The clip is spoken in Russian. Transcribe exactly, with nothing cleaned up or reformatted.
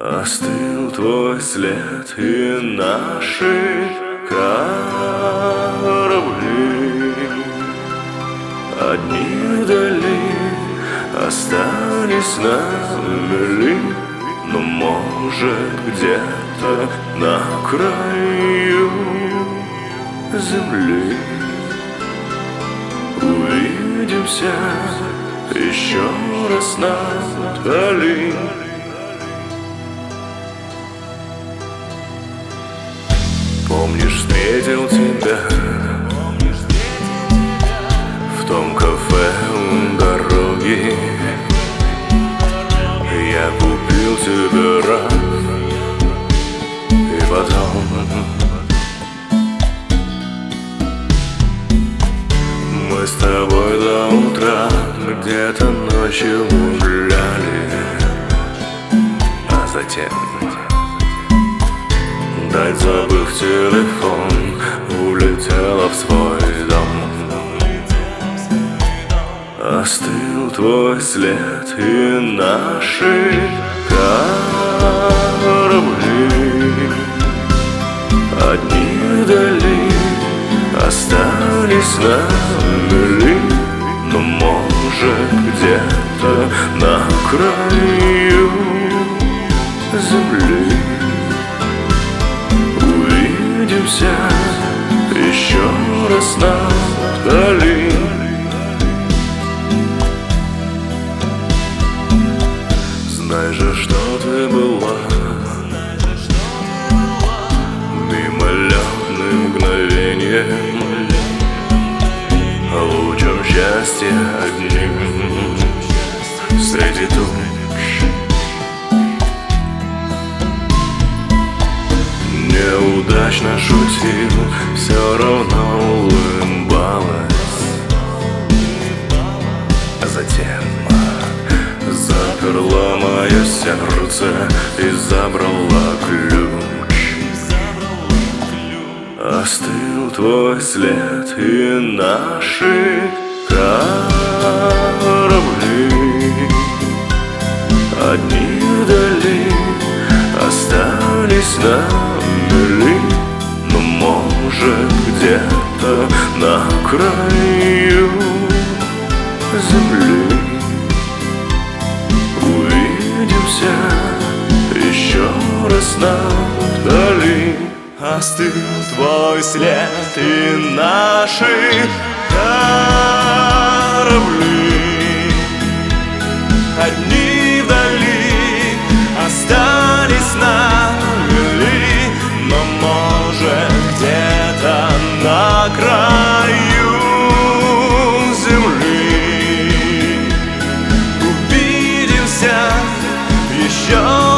Остыл твой след и наши корабли одни вдали остались на мели, но может где-то на краю земли увидимся еще раз надали. Помнишь, встретил тебя в том кафе у дороги. Я купил тебе раф, и потом мы с тобой до утра где-то ночью гуляли, а затем, дать забыв телефон, улетела в свой дом. Остыл твой след и наши корабли одни вдали остались на мели, но может где-то на краю земли увидимся еще раз надали. Знай же, что ты была мимолетным мгновением, лучом счастья одним среди туч. Неудачно шутил, все равно улыбалась, а затем заперла мое сердце и забрала ключ. Остыл твой след и наши корабли одни вдали остались на мели, но может где-то на краю земли увидимся еще раз надали. Остыл твой след и наши корабли одни вдали остались на мели, но может где-то на краю земли увидимся еще